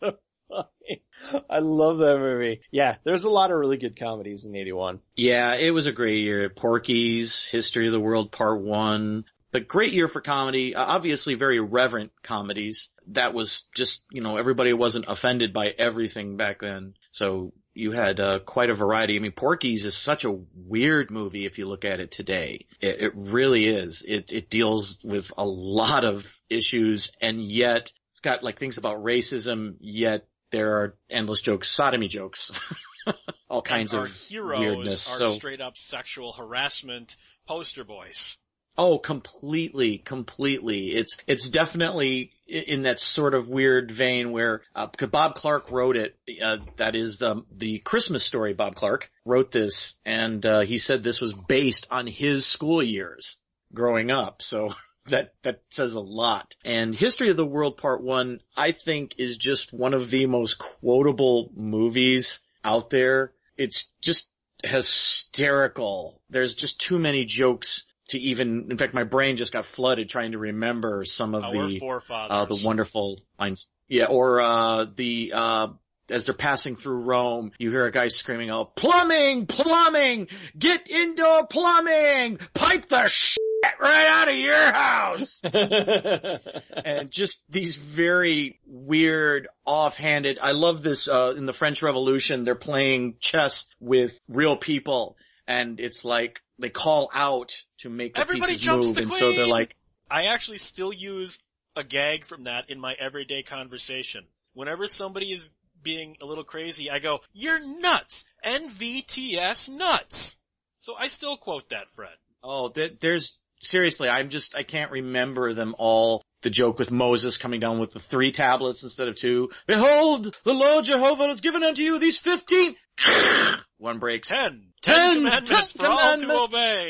funny. I love that movie. Yeah, there's a lot of really good comedies in eighty-one. Yeah, it was a great year. Porky's, History of the World Part one. But great year for comedy. Uh, obviously very reverent comedies. That was just, you know, everybody wasn't offended by everything back then. So you had uh, quite a variety. I mean, Porky's is such a weird movie if you look at it today. It, it really is. It, it deals with a lot of issues, and yet it's got like things about racism, yet there are endless jokes, sodomy jokes. All kinds and of our heroes weirdness. are So, straight up sexual harassment poster boys. oh, completely, completely. It's, it's definitely in that sort of weird vein where, uh, because Bob Clark wrote it, uh, that is the, the Christmas Story. Bob Clark wrote this, and, uh, he said this was based on his school years growing up. So that, that says a lot. And History of the World Part one, I think, is just one of the most quotable movies out there. It's just hysterical. There's just too many jokes to even, in fact, my brain just got flooded trying to remember some of Our the, forefathers. uh, the wonderful lines. Yeah, or, uh, the, uh, as they're passing through Rome, you hear a guy screaming out, plumbing, plumbing, get indoor plumbing, pipe the shit right out of your house. And just these very weird, offhanded, I love this, uh, in the French Revolution, they're playing chess with real people, and it's like, they call out to make the Everybody pieces jumps move, the and queen! so they're like, I actually still use a gag from that in my everyday conversation. Whenever somebody is being a little crazy, I go, "You're nuts! N V T S nuts!" So I still quote that, Fred. oh, th- there's, seriously, I'm just, I can't remember them all. The joke with Moses coming down with the three tablets instead of two. Behold, the Lord Jehovah has given unto you these fifteen. One breaks. Ten. Ten, Ten commandments ten for all to commandments. obey.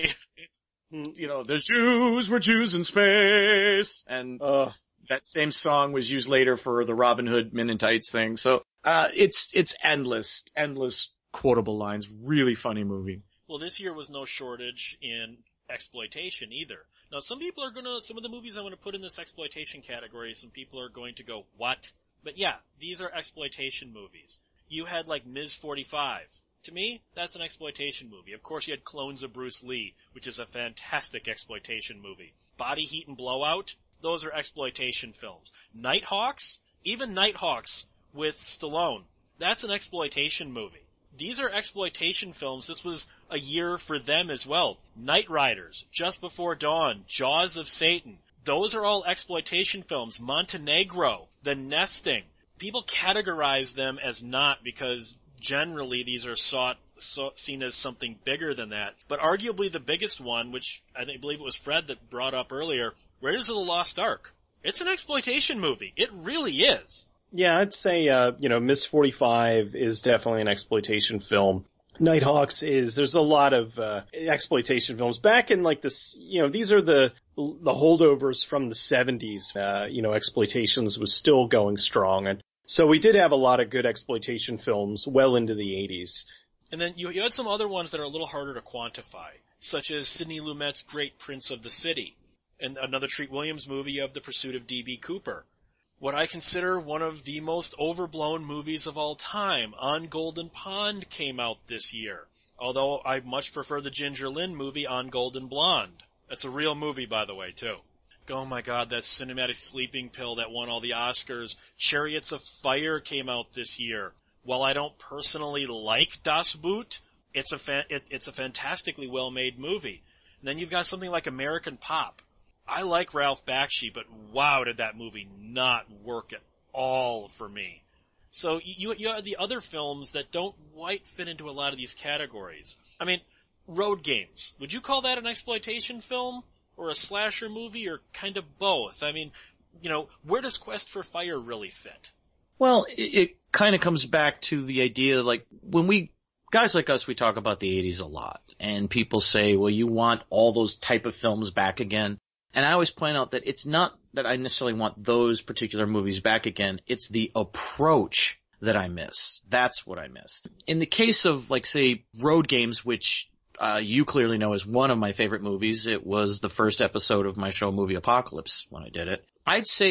You know, the Jews were Jews in space. And Uh, that same song was used later for the Robin Hood Men in Tights thing. So, uh, it's, it's endless, endless quotable lines. Really funny movie. Well, this year was no shortage in exploitation either. Now, some people are gonna, some of the movies I'm gonna put in this exploitation category, some people are going to go, what? But yeah, these are exploitation movies. You had like Miz forty-five. To me, that's an exploitation movie. Of course, you had Clones of Bruce Lee, which is a fantastic exploitation movie. Body Heat and Blowout, those are exploitation films. Nighthawks, even Nighthawks with Stallone, that's an exploitation movie. These are exploitation films. This was a year for them as well. Knight Riders, Just Before Dawn, Jaws of Satan. Those are all exploitation films. Montenegro, The Nesting. People categorize them as not because generally these are sought, so, seen as something bigger than that. But arguably the biggest one, which I think, believe it was Fred that brought up earlier, Raiders of the Lost Ark. It's an exploitation movie. It really is. yeah, I'd say, uh, you know, Miss forty-five is definitely an exploitation film. Nighthawks is, there's a lot of, uh, exploitation films. Back in like this, you know, these are the, the holdovers from the seventies. Uh, you know, exploitations was still going strong. And so we did have a lot of good exploitation films well into the eighties. And then you, you had some other ones that are a little harder to quantify, such as Sidney Lumet's Great Prince of the City, and another Treat Williams movie, you have The Pursuit of D B Cooper. What I consider one of the most overblown movies of all time, On Golden Pond, came out this year. Although I much prefer the Ginger Lynn movie, On Golden Blonde. That's a real movie, by the way, too. Oh my god, that cinematic sleeping pill that won all the Oscars. Chariots of Fire came out this year. While I don't personally like Das Boot, it's a fa- it, it's a fantastically well-made movie. And then you've got something like American Pop. I like Ralph Bakshi, but wow, did that movie not work at all for me. So you you have the other films that don't quite fit into a lot of these categories. I mean, Road Games. Would you call that an exploitation film? Or a slasher movie, or kind of both? I mean, you know, where does Quest for Fire really fit? Well, it, it kind of comes back to the idea, like, when we, guys like us, we talk about the eighties a lot, and people say, well, you want all those type of films back again. And I always point out that it's not that I necessarily want those particular movies back again, it's the approach that I miss. That's what I miss. In the case of, like, say, Road Games, which Uh, you clearly know is one of my favorite movies. It was the first episode of my show Movie Apocalypse when I did it. I'd say that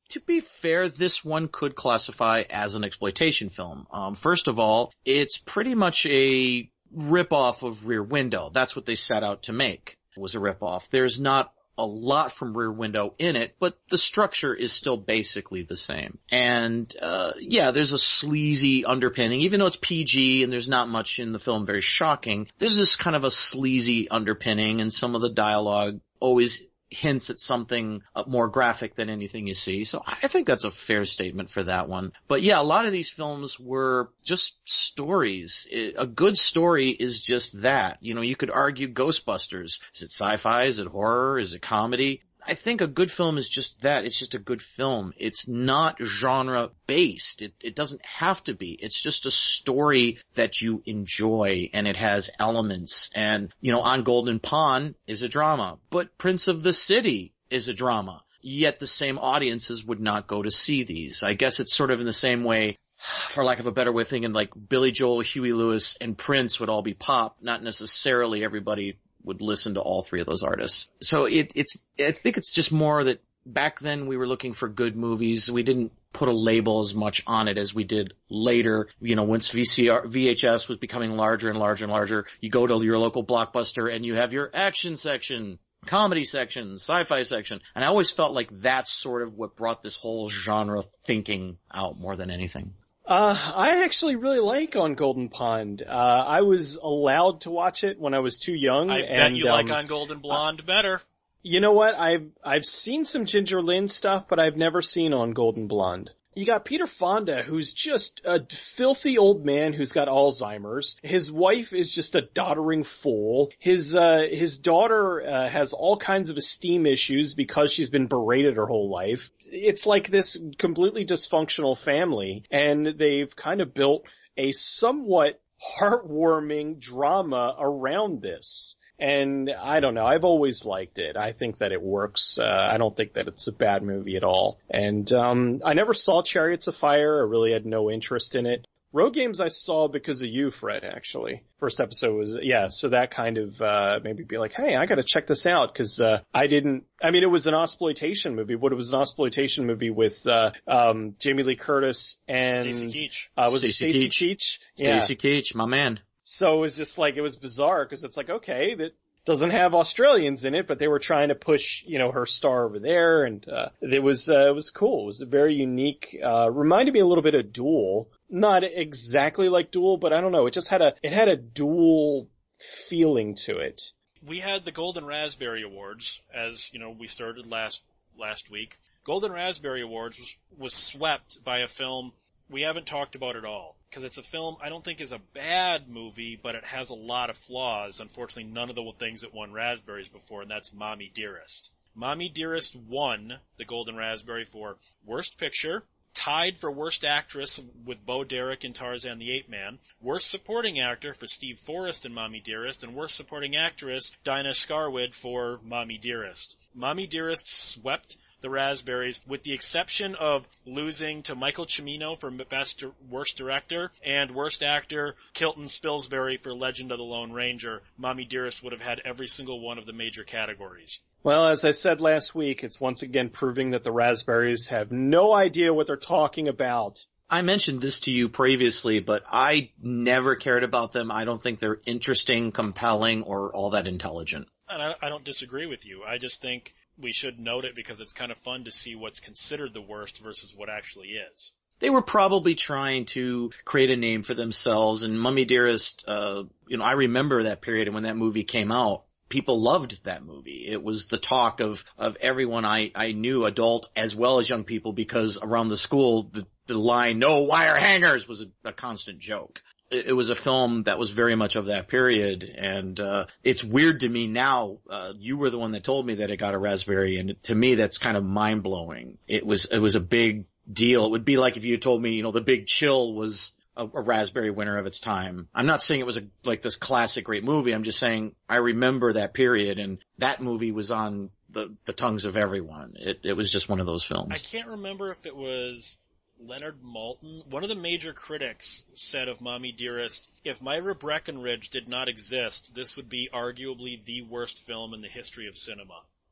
To be fair, this one could classify as an exploitation film. Um, first of all, it's pretty much a rip-off of Rear Window. That's what they set out to make, was a rip-off. There's not a lot from Rear Window in it, but the structure is still basically the same. And, uh, yeah, there's a sleazy underpinning, even though it's P G and there's not much in the film very shocking, there's this kind of a sleazy underpinning, and some of the dialogue always hints at something more graphic than anything you see. So I think that's a fair statement for that one. But yeah, a lot of these films were just stories. It, a good story is just that. You know, you could argue Ghostbusters. Is it sci-fi? Is it horror? Is it comedy? I think a good film is just that. It's just a good film. It's not genre based. It, it doesn't have to be. It's just a story that you enjoy, and it has elements. And, you know, On Golden Pond is a drama, but Prince of the City is a drama. Yet the same audiences would not go to see these. I guess it's sort of in the same way, for lack of a better way of thinking, like Billy Joel, Huey Lewis, and Prince would all be pop. Not necessarily everybody would listen to all three of those artists. So it, it's, I think it's just more that back then we were looking for good movies. We didn't put a label as much on it as we did later. You know, once V C R, V H S was becoming larger and larger and larger, you go to your local Blockbuster and you have your action section, comedy section, sci-fi section. And I always felt like that's sort of what brought this whole genre thinking out more than anything. Uh, I actually really like On Golden Pond. Uh, I was allowed to watch it when I was too young. I and, bet you um, like On Golden Blonde uh, better. You know what? I've, I've seen some Ginger Lynn stuff, but I've never seen On Golden Blonde. You got Peter Fonda, who's just a filthy old man who's got Alzheimer's. His wife is just a doddering fool. His, uh, his daughter, uh, has all kinds of esteem issues because she's been berated her whole life. It's like this completely dysfunctional family, and they've kind of built a somewhat heartwarming drama around this. And I don't know, I've always liked it. I think that it works. Uh, I don't think that it's a bad movie at all. And um I never saw Chariots of Fire. I really had no interest in it. Road Games I saw because of you, Fred, actually. First episode was, yeah, so that kind of uh maybe be like, hey, I gotta check this out, because uh I didn't, I mean, it was an exploitation movie, but it was an exploitation movie with uh um Jamie Lee Curtis and Stacy Keach. Uh, was Stacey it Stacy Keach? Keach? Yeah. Stacy Keach, my man. So it was just like, it was bizarre, because it's like, okay, that doesn't have Australians in it, but they were trying to push, you know, her star over there, and uh it was uh, it was cool. It was a very unique, uh reminded me a little bit of Duel. Not exactly like Duel, but I don't know, it just had a it had a Duel feeling to it. We had the Golden Raspberry Awards, as, you know, we started last last week. Golden Raspberry Awards was was swept by a film we haven't talked about at all, because it's a film I don't think is a bad movie, but it has a lot of flaws. Unfortunately, none of the things that won Raspberries before, and that's Mommy Dearest. Mommy Dearest won the Golden Raspberry for Worst Picture, tied for Worst Actress with Bo Derek in Tarzan the Ape Man, Worst Supporting Actor for Steve Forrest in Mommy Dearest, and Worst Supporting Actress Dinah Scarwid for Mommy Dearest. Mommy Dearest swept the Raspberries, with the exception of losing to Michael Cimino for Best Worst Director and Worst Actor Kilton Spilsbury for Legend of the Lone Ranger. Mommy Dearest would have had every single one of the major categories. Well, as I said last week, it's once again proving that the Raspberries have no idea what they're talking about. I mentioned this to you previously, but I never cared about them. I don't think they're interesting, compelling, or all that intelligent. And I, I don't disagree with you. I just think we should note it because it's kind of fun to see what's considered the worst versus what actually is. They were probably trying to create a name for themselves, and Mommy Dearest, uh, you know, I remember that period, and when that movie came out, people loved that movie. It was the talk of, of everyone I, I knew, adult as well as young people, because around the school, the, the line, no wire hangers, was a, a constant joke. It, it was a film that was very much of that period, and uh it's weird to me now. Uh you were the one that told me that it got a Raspberry, and to me that's kind of mind-blowing. It was, it was a big deal. It would be like if you told me, you know, The Big Chill was A, a Raspberry winner of its time. I'm not saying it was a, like this classic great movie. I'm just saying I remember that period, and that movie was on the, the tongues of everyone. It, it was just one of those films. I can't remember if it was Leonard Maltin. One of the major critics said of Mommy Dearest, if Myra Breckinridge did not exist, this would be arguably the worst film in the history of cinema.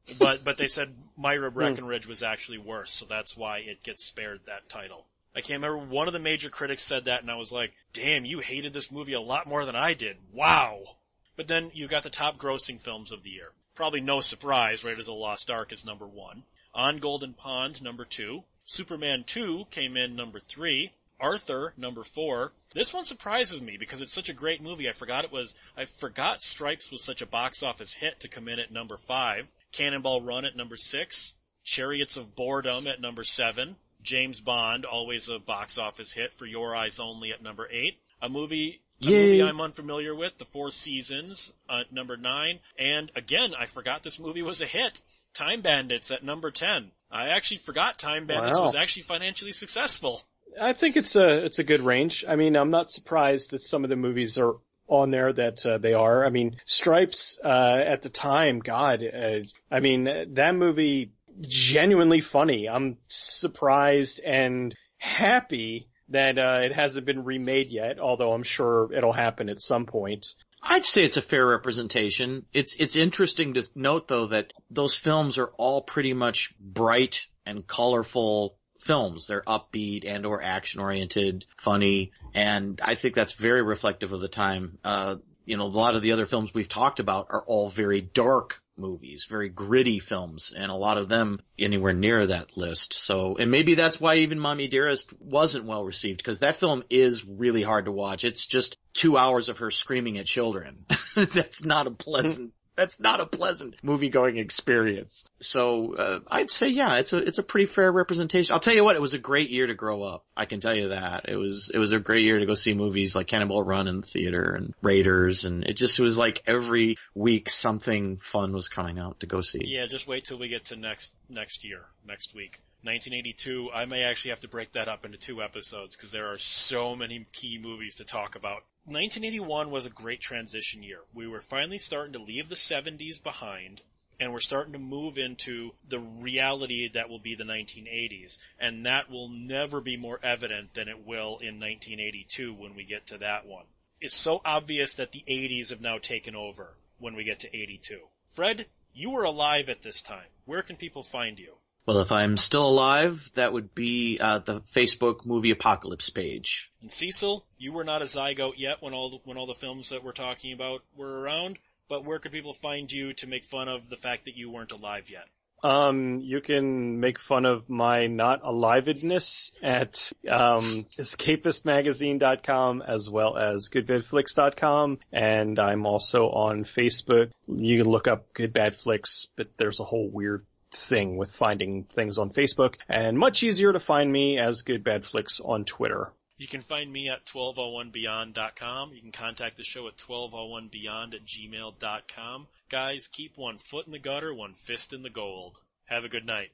but but they said Myra Breckenridge was actually worse, so that's why it gets spared that title. I can't remember, one of the major critics said that, and I was like, damn, you hated this movie a lot more than I did. Wow. But then you got the top grossing films of the year. Probably no surprise, Raiders of the Lost Ark is number one. On Golden Pond, number two. Superman two came in number three. Arthur, number four. This one surprises me because it's such a great movie. I forgot it was, I forgot Stripes was such a box office hit to come in at number five. Cannonball Run at number six. Chariots of Boredom at number seven. James Bond, always a box office hit, For Your Eyes Only at number eight. A movie, a Yay. movie I'm unfamiliar with, The Four Seasons at number nine. And again, I forgot this movie was a hit. Time Bandits at number ten. I actually forgot Time Bandits Wow. was actually financially successful. I think it's a it's a good range. I mean, I'm not surprised that some of the movies are on there that uh, they are. I mean, Stripes uh, at the time, God, uh, I mean that movie genuinely funny. I'm surprised and happy that uh, it hasn't been remade yet, although I'm sure it'll happen at some point. I'd say it's a fair representation. It's it's interesting to note, though, that those films are all pretty much bright and colorful films. They're upbeat and or action-oriented, funny, and I think that's very reflective of the time. Uh, you know, a lot of the other films we've talked about are all very dark movies, very gritty films, and a lot of them anywhere near that list. So, and maybe that's why even Mommy Dearest wasn't well received, because that film is really hard to watch. It's just two hours of her screaming at children. That's not a pleasant That's not a pleasant movie-going experience. So, uh, I'd say, yeah, it's a, it's a pretty fair representation. I'll tell you what, it was a great year to grow up. I can tell you that. It was, it was a great year to go see movies like Cannonball Run in the theater and Raiders, and it just was like every week something fun was coming out to go see. Yeah, just wait till we get to next, next year, next week. nineteen eighty-two, I may actually have to break that up into two episodes because there are so many key movies to talk about. nineteen eighty-one was a great transition year. We were finally starting to leave the seventies behind, and we're starting to move into the reality that will be the nineteen eighties, and that will never be more evident than it will in nineteen eighty-two when we get to that one. It's so obvious that the eighties have now taken over when we get to eighty-two. Fred, you were alive at this time. Where can people find you? Well, if I'm still alive, that would be uh, the Facebook Movie Apocalypse page. And Cecil, you were not a zygote yet when all the, when all the films that we're talking about were around, but where could people find you to make fun of the fact that you weren't alive yet? Um, you can make fun of my not alivedness at um, escapist magazine dot com as well as good bad flicks dot com, and I'm also on Facebook. You can look up Good Bad Flicks, but there's a whole weird thing with finding things on Facebook, and much easier to find me as Good Bad Flicks on Twitter. You can find me at twelve oh one beyond dot com. You can contact the show at twelve oh one beyond at gmail dot com. Guys, keep one foot in the gutter, one fist in the gold. Have a good night.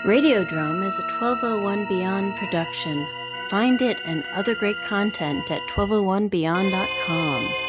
Radiodrome is a twelve oh one Beyond production. Find it and other great content at twelve oh one beyond dot com.